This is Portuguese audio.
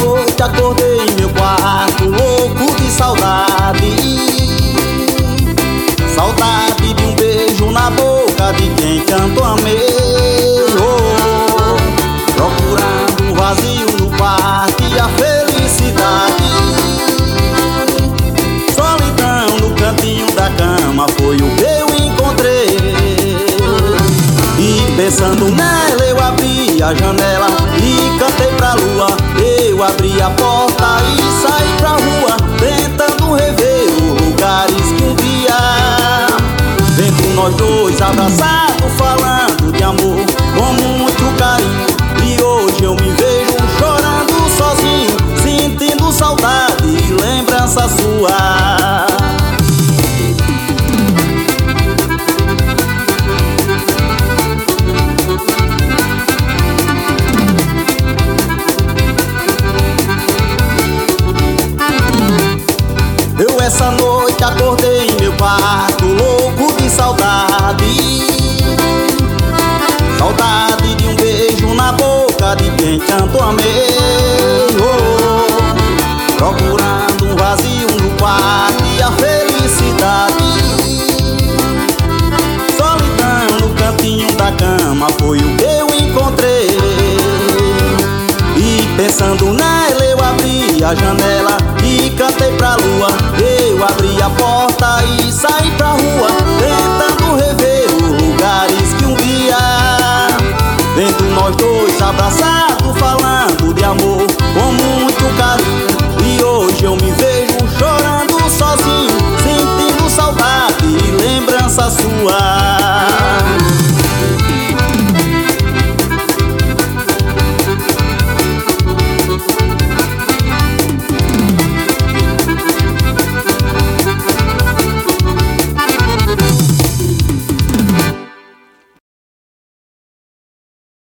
noite acordei em meu quarto louco de saudade. Saudade de um beijo na boca de quem tanto amei. Procurando um vazio no quarto e a felicidade. Solidão no cantinho da cama foi o que eu encontrei. E pensando nela eu abri a janela e cantei pra lua. Eu abri a porta e saí pra rua, tentando rever os lugares que um dia, vendo nós dois abraçados, falando de amor com muito carinho. E hoje eu me vejo chorando sozinho, sentindo saudade e lembrança sua. Eu essa noite acordei em meu quarto louco de saudade. Saudade de um beijo na boca de quem tanto amei. Procurando um vazio no quarto e a felicidade. Solidão no cantinho da cama foi o que eu encontrei. E pensando nela eu abri a janela e cantei pra lua. Eu abri a porta e saí pra rua, tentando rever os lugares que um dia, vendo nós dois abraçados, falando de amor com muito carinho. E hoje eu me vejo chorando sozinho, sentindo saudade e lembrança sua.